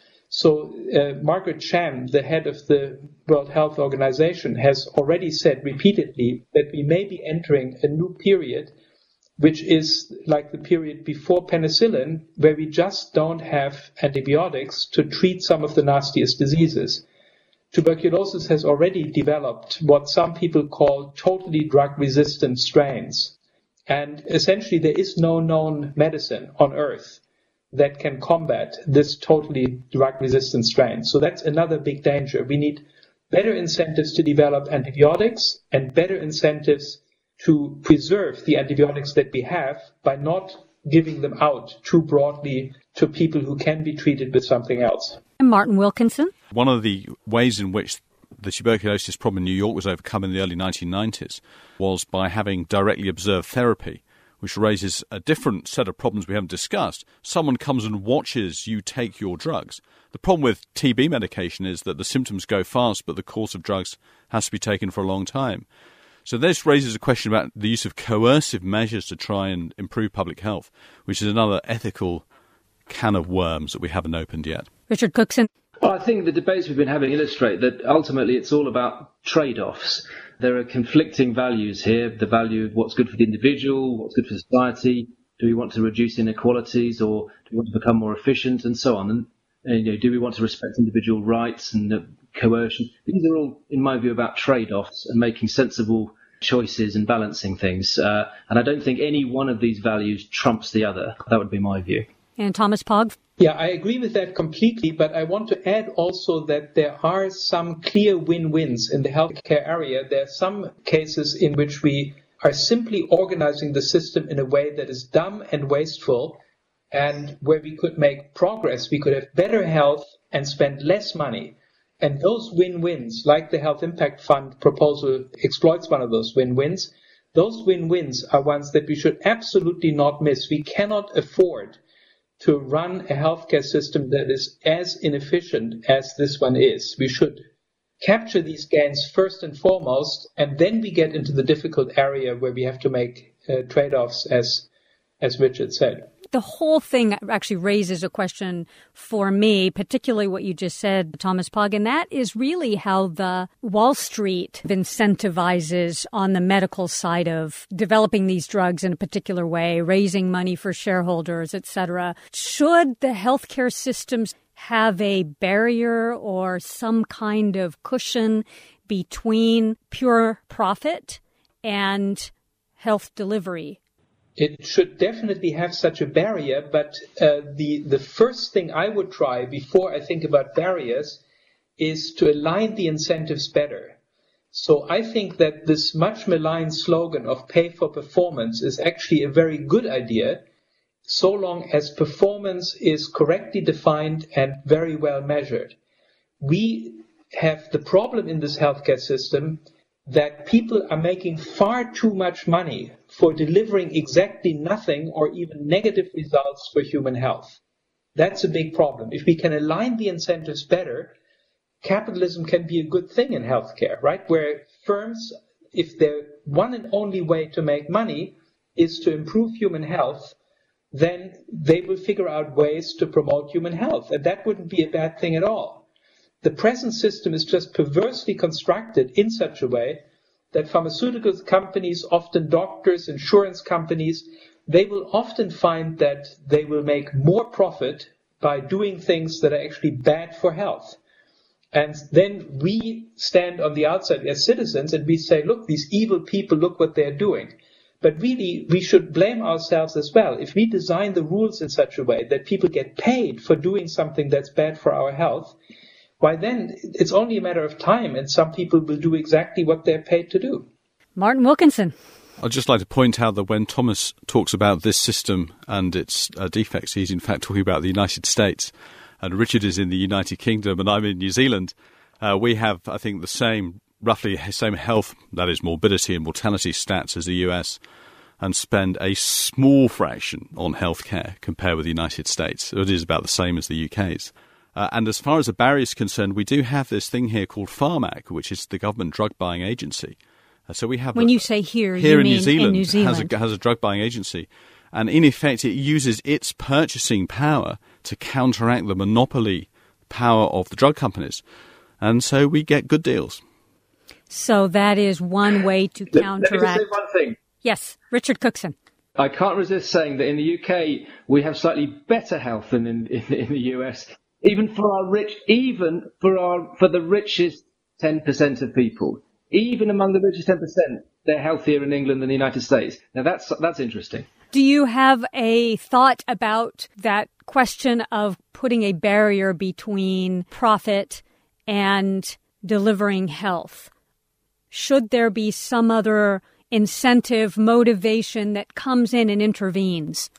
So Margaret Chan, the head of the World Health Organization, has already said repeatedly that we may be entering a new period, which is like the period before penicillin, where we just don't have antibiotics to treat some of the nastiest diseases. Tuberculosis has already developed what some people call totally drug-resistant strains. And essentially there is no known medicine on Earth that can combat this totally drug-resistant strain. So that's another big danger. We need better incentives to develop antibiotics and better incentives to preserve the antibiotics that we have by not giving them out too broadly to people who can be treated with something else. And Martin Wilkinson? One of the ways in which the tuberculosis problem in New York was overcome in the early 1990s was by having directly observed therapy, which raises a different set of problems we haven't discussed. Someone comes and watches you take your drugs. The problem with TB medication is that the symptoms go fast, but the course of drugs has to be taken for a long time. So this raises a question about the use of coercive measures to try and improve public health, which is another ethical can of worms that we haven't opened yet. Richard Cookson? Well, I think the debates we've been having illustrate that ultimately it's all about trade-offs. There are conflicting values here, the value of what's good for the individual, what's good for society. Do we want to reduce inequalities, or do we want to become more efficient, and so on? And do we want to respect individual rights and coercion? These are all, in my view, about trade-offs and making sensible choices and balancing things. And I don't think any one of these values trumps the other. That would be my view. And Thomas Pogge? Yeah, I agree with that completely, but I want to add also that there are some clear win-wins in the healthcare area. There are some cases in which we are simply organizing the system in a way that is dumb and wasteful, and where we could make progress. We could have better health and spend less money. And those win-wins, like the Health Impact Fund proposal exploits one of those win-wins, those win-wins are ones that we should absolutely not miss. We cannot afford to run a healthcare system that is as inefficient as this one is. We should capture these gains first and foremost, and then we get into the difficult area where we have to make trade-offs, as Richard said. The whole thing actually raises a question for me, particularly what you just said, Thomas Pogge, and that is really how the Wall Street incentivizes on the medical side of developing these drugs in a particular way, raising money for shareholders, etc. Should the healthcare systems have a barrier or some kind of cushion between pure profit and health delivery? It should definitely have such a barrier, but the first thing I would try before I think about barriers is to align the incentives better. So I think that this much maligned slogan of pay for performance is actually a very good idea, so long as performance is correctly defined and very well measured. We have the problem in this healthcare system that people are making far too much money for delivering exactly nothing or even negative results for human health. That's a big problem. If we can align the incentives better, capitalism can be a good thing in healthcare, right? Where firms, if their one and only way to make money is to improve human health, then they will figure out ways to promote human health. And that wouldn't be a bad thing at all. The present system is just perversely constructed in such a way that pharmaceutical companies, often doctors, insurance companies, they will often find that they will make more profit by doing things that are actually bad for health. And then we stand on the outside as citizens and we say, look, these evil people, look what they're doing. But really, we should blame ourselves as well. If we design the rules in such a way that people get paid for doing something that's bad for our health, why then it's only a matter of time and some people will do exactly what they're paid to do. Martin Wilkinson. I'd just like to point out that when Thomas talks about this system and its defects, he's in fact talking about the United States. And Richard is in the United Kingdom and I'm in New Zealand. We have, I think, roughly the same health, that is morbidity and mortality stats as the US, and spend a small fraction on healthcare compared with the United States. So it is about the same as the UK's. And as far as the barrier is concerned, we do have this thing here called Pharmac, which is the government drug buying agency. So we have. When you say here, you mean New Zealand, in New Zealand has a drug buying agency, and in effect, it uses its purchasing power to counteract the monopoly power of the drug companies, and so we get good deals. So that is one way to counteract. Let me just say one thing. Yes, Richard Cookson. I can't resist saying that in the UK we have slightly better health than in the US. Even for our rich, for the richest 10% of people, even among the richest 10%, they're healthier in England than the United States. Now that's interesting. Do you have a thought about that question of putting a barrier between profit and delivering health? Should there be some other incentive, motivation that comes in and intervenes?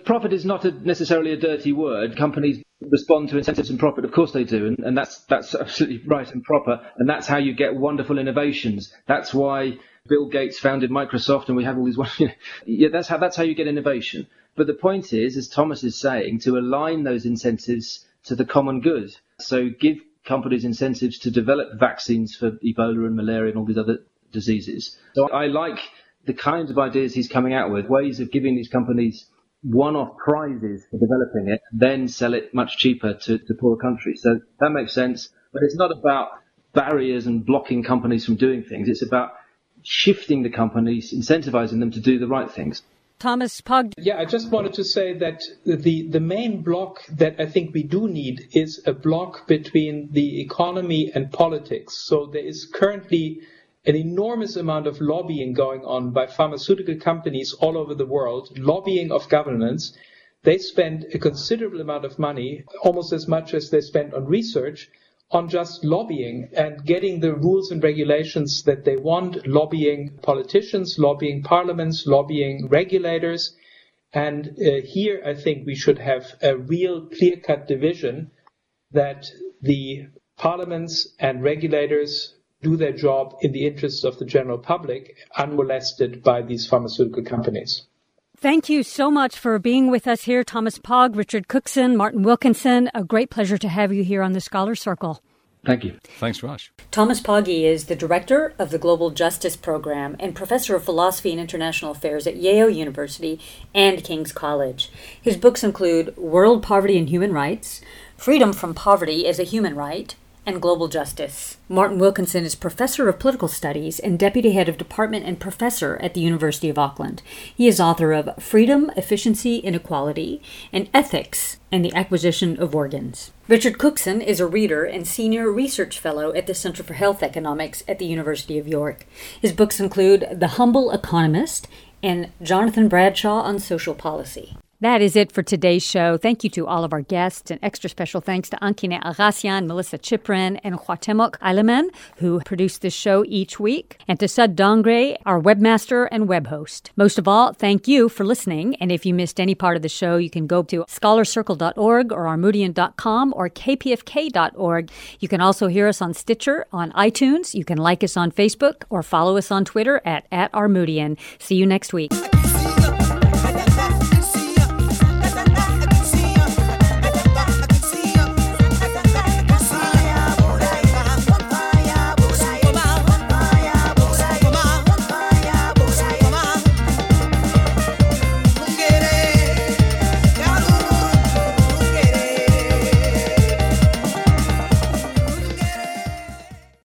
profit is not necessarily a dirty word. Companies respond to incentives and profit. Of course they do. And that's absolutely right and proper. And that's how you get wonderful innovations. That's why Bill Gates founded Microsoft and we have all these, that's how you get innovation. But the point is, as Thomas is saying, to align those incentives to the common good. So give companies incentives to develop vaccines for Ebola and malaria and all these other diseases. So I like the kinds of ideas he's coming out with, ways of giving these companies one-off prizes for developing it, then sell it much cheaper to poorer countries. So that makes sense. But it's not about barriers and blocking companies from doing things. It's about shifting the companies, incentivizing them to do the right things. Thomas Pogge. Yeah, I just wanted to say that the main block that I think we do need is a block between the economy and politics. So there is currently an enormous amount of lobbying going on by pharmaceutical companies all over the world, lobbying of governments. They spend a considerable amount of money, almost as much as they spend on research, on just lobbying and getting the rules and regulations that they want, lobbying politicians, lobbying parliaments, lobbying regulators. And here I think we should have a real clear-cut division that the parliaments and regulators do their job in the interests of the general public, unmolested by these pharmaceutical companies. Thank you so much for being with us here, Thomas Pogge, Richard Cookson, Martin Wilkinson. A great pleasure to have you here on the Scholar Circle. Thank you. Thanks, Raj. Thomas Pogge is the director of the Global Justice Program and professor of philosophy and international affairs at Yale University and King's College. His books include World Poverty and Human Rights, Freedom from Poverty as a Human Right, and Global Justice. Martin Wilkinson is professor of political studies and deputy head of department and professor at the University of Auckland. He is author of Freedom, Efficiency, Inequality, and Ethics and the Acquisition of Organs. Richard Cookson is a reader and senior research fellow at the Center for Health Economics at the University of York. His books include The Humble Economist and Jonathan Bradshaw on Social Policy. That is it for today's show. Thank you to all of our guests, and extra special thanks to Ankine Agasian, Melissa Chiprin, and Huatemok Aileman, who produce this show each week, and to Sud Dongre, our webmaster and web host. Most of all, thank you for listening, and if you missed any part of the show, you can go to scholarcircle.org or armoudian.com or kpfk.org. You can also hear us on Stitcher, on iTunes. You can like us on Facebook or follow us on Twitter at Armoudian. See you next week.